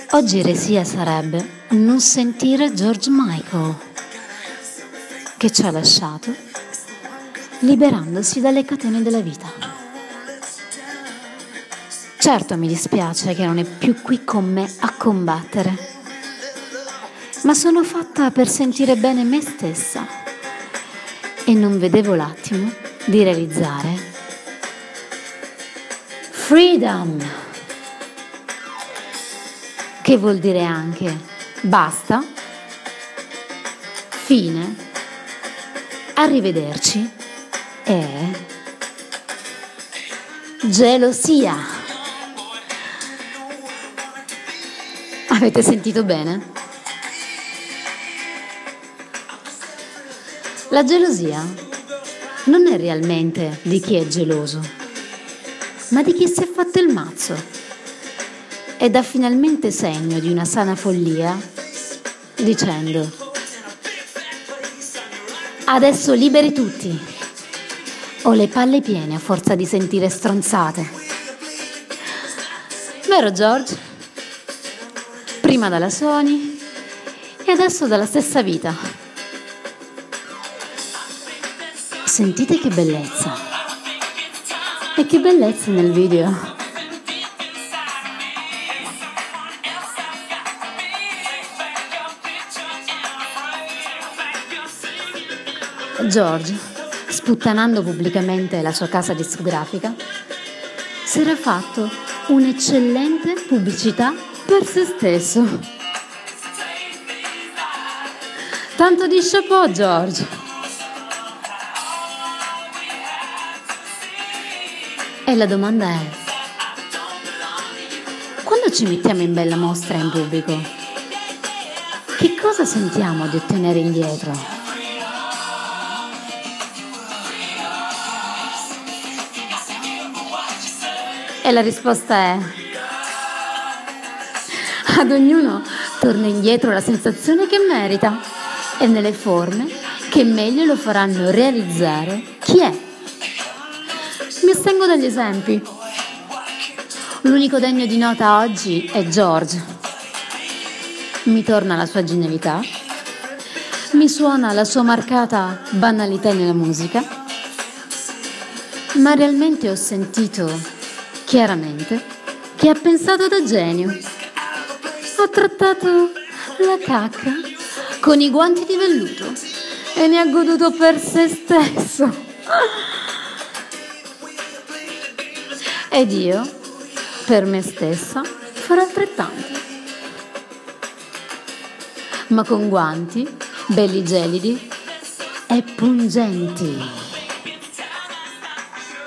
Oggi eresia sarebbe non sentire George Michael, che ci ha lasciato liberandosi dalle catene della vita. Certo mi dispiace che non è più qui con me a combattere, ma sono fatta per sentire bene me stessa e non vedevo l'attimo di realizzare freedom, che vuol dire anche basta, fine, arrivederci e gelosia. Avete sentito bene? La gelosia non è realmente di chi è geloso, ma di chi si è fatto il mazzo e dà finalmente segno di una sana follia dicendo: adesso liberi tutti, ho le palle piene a forza di sentire stronzate. Vero George? Prima dalla Sony e adesso dalla stessa vita. Sentite che bellezza. E che bellezza nel video. George, sputtanando pubblicamente la sua casa discografica, si era fatto un'eccellente pubblicità per se stesso. Tanto di chapeau, George. E la domanda è: quando ci mettiamo in bella mostra in pubblico, che cosa sentiamo di ottenere indietro? E la risposta è: ad ognuno torna indietro la sensazione che merita e nelle forme che meglio lo faranno realizzare chi è. Mi astengo dagli esempi. L'unico degno di nota oggi è George. Mi torna la sua genialità, mi suona la sua marcata banalità nella musica, ma realmente ho sentito chiaramente che ha pensato da genio. Ha trattato la cacca con i guanti di velluto e ne ha goduto per se stesso. Ed io, per me stessa, farò altrettanto. Ma con guanti belli gelidi e pungenti.